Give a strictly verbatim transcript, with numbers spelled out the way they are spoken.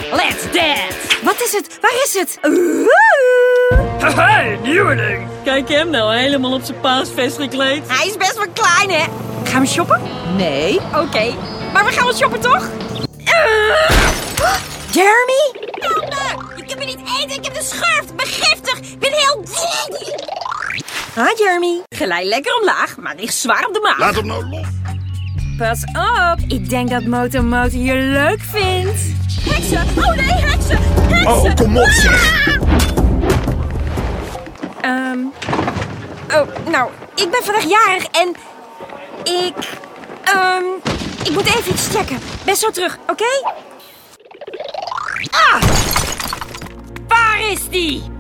Let's dance! Wat is het? Waar is het? Haha, nieuweling! Kijk hem nou, helemaal op zijn paasfeest gekleed. Hij is best wel klein, hè? Gaan we shoppen? Nee. Oké, okay. Maar we gaan wel shoppen, toch? Uh. Jeremy? Help me! Ik kan me niet eten, ik heb de schurft. Ik ben giftig. Ik ben heel... Hi, Jeremy. Glij lekker omlaag, maar ligt zwaar op de maag. Laat hem nou los. Pas op, ik denk dat Moto Moto je leuk vindt. Heksen! Oh nee, heksen! Heksen! Oh, kom op zeg! Um, oh, nou, ik ben vandaag jarig en ik... Um, ik moet even iets checken. Ben zo terug, oké? Okay? Ah! Waar is die?